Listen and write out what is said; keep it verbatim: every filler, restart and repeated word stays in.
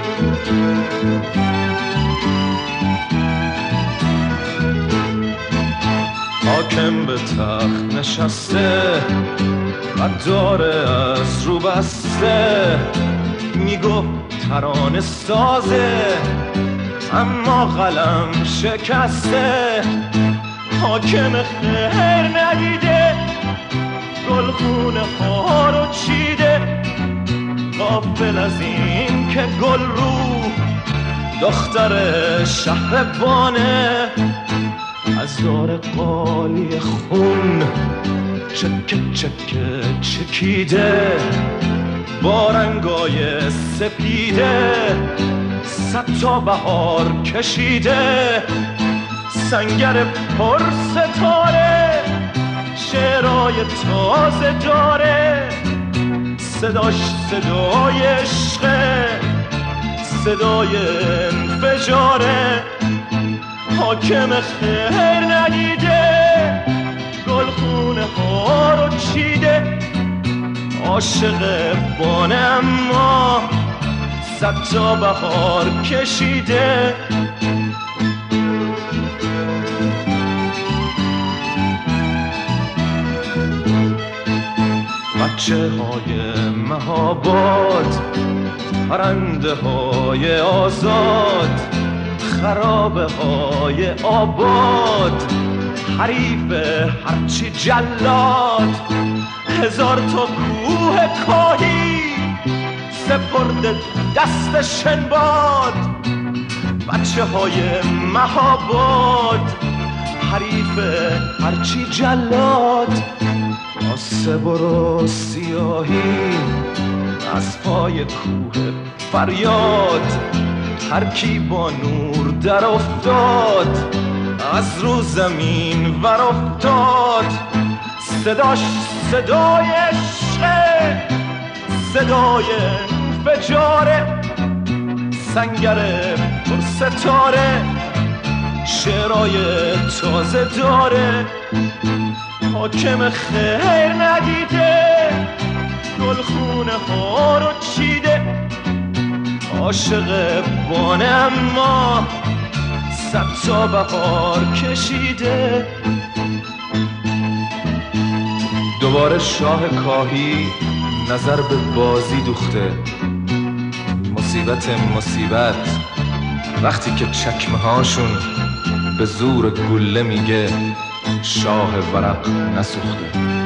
حاکم به تخت نشسته و داره از رو بسته، میگفت ترانه سازه اما قلم شکسته. حاکم خیر ندیده گلخونه ها رو چیده، غافل از این که گل رو دختر شهر بانه. از دار قالی خون چکه چکه چکیده، با رنگای سپیده صد تا بهار کشیده. سنگر پر ستاره شعرهای تازه داره، صداش صدای عشقه، صدای انفجاره. حاکم خیر ندیده گلخونه ها رو چیده، عاشق بانه اما صد تا بهار کشیده. بچه های مهاباد، پرنده های آزاد، خرابه های آباد، حریف هرچی جلاد. هزار تا کوه کاهی سپرده دست شنباد. بچه های مهاباد، حریف هرچی جلاد. آسه برو سیاهی از پای کوه فریاد، هر کی با نور در افتاد از رو زمین ور افتاد. صداش صدای عشقه، صدای انفجاره. سنگر پر ستاره شعرهای تازه داره. حاکم خیر ندیده گلخونه ها رو چیده، عاشق بانه اما صد تا بهار کشیده. دوباره شاه کاهی نظر به بازی دوخته. مصیبت مصیبت وقتی که چکمه هاشون به زور گله میگه شاه ورق نسوخته.